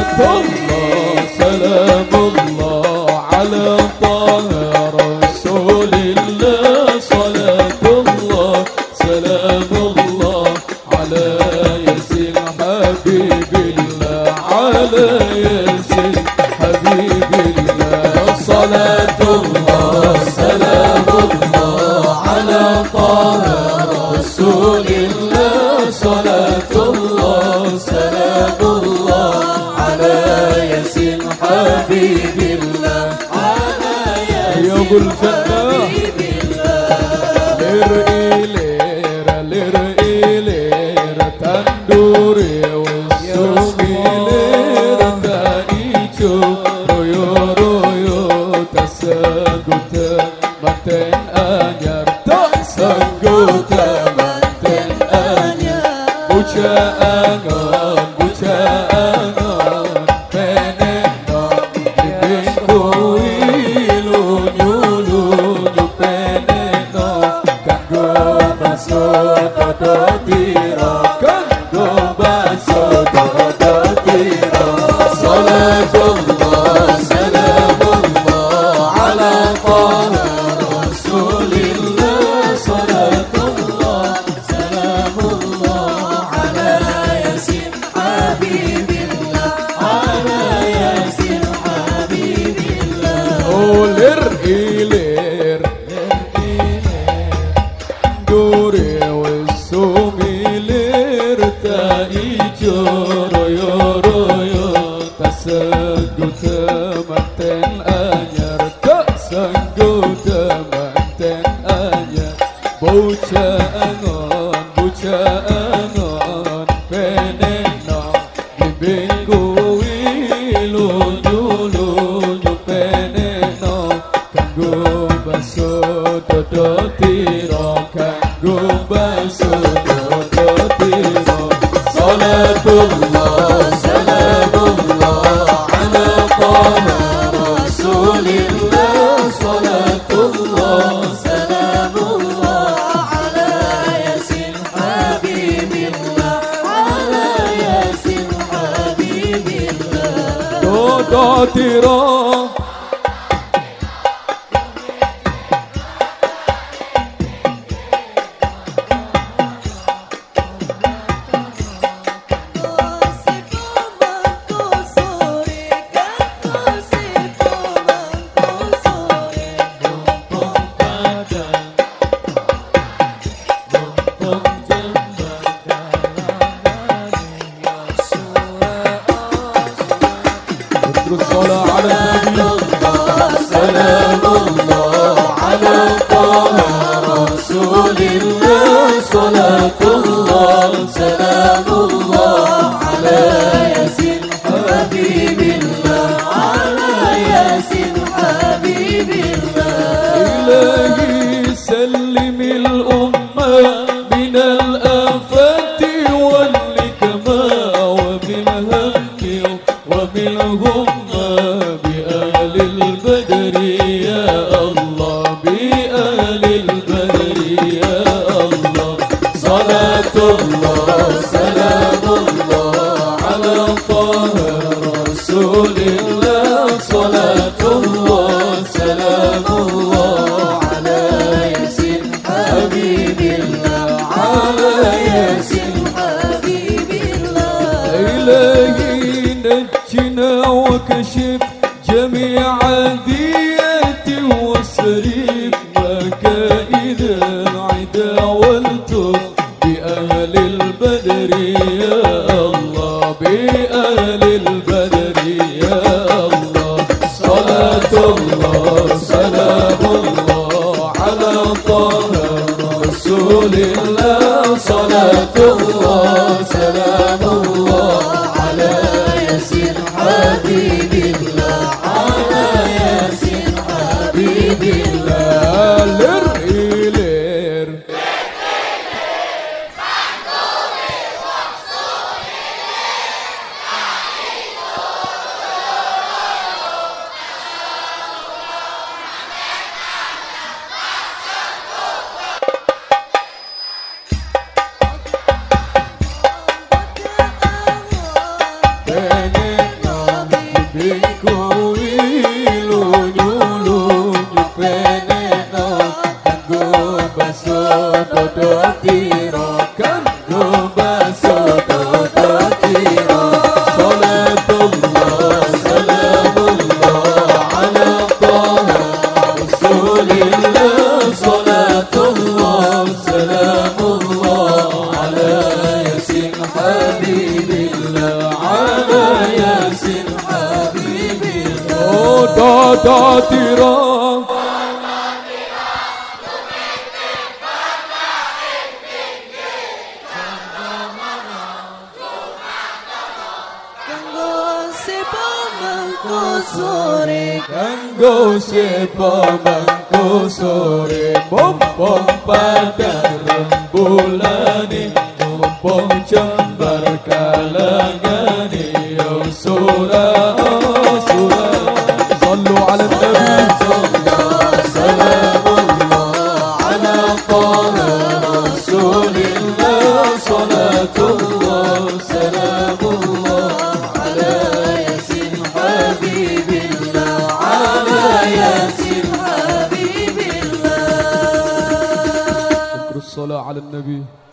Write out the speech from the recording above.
الله سلام الله على طه رسول الله صلاة الله سلام الله على ياسين حبيب الله على ياسين حبيب الله صلاة الله سلام الله على طه رسول الله صلاة الله سلام الله على ياسين حبيب الله على ياسين حبيب الله لر تندوري والسوقي لر تايجو رويو رويو تسقط متن أنير تسقط متن أنير بوشا أنون بوشا أنون peneno dibengkuilu nyulu peneno kanggo baso dodo tiro kanggo baso dodo tiro salatullah salamullah ala taha rasulillah salatullah salamullah ala yasin habibillah ala yasin habibillah oh lir ilir dure wesumi lir taijo royo royo tasegut manten anyar tasegut manten anyar bocah angon peneno dibengkuilu nyulu peneno kanggo baso dodo tiro kanggo baso dodo tiro salatullah salamullah ala taha rasulillah salatullah salamullah ala yasin habibillah ala yasin habibillah dodo tiro سلام الله على طه رسول الله صلاة الله سلام الله على ياسين حبيب الله على ياسين حبيب الله إلهي سلم الأمة من الآفات والنكمة ومن هم ومن هم بأهل البدر يا الله بأهل البدر يا الله صلاة الله سلام الله على طه رسول الله صلاة الله سلام الله على ياسين حبيب الله على ياسين حبيب الله إلهي نجنا وكشف جميع ذياتي وسريف مكائد العدا والتف بأهل البدر يا الله بأهل البدر يا الله صلاة الله سلام الله على طه رسول الله صلاة الله سلام الله على ياسين حبيب الله على ياسين حبيب الله لر إلير وداترا Kanggo sepa mangko sore mumpung pada rembulane mumpung jembar kalangane ya surah surah sallu ala nabi salamullah ala taha rasulillah salatullah salamullah ala yasin habibillah ياسين حبيب الله. الصلاة على النبي.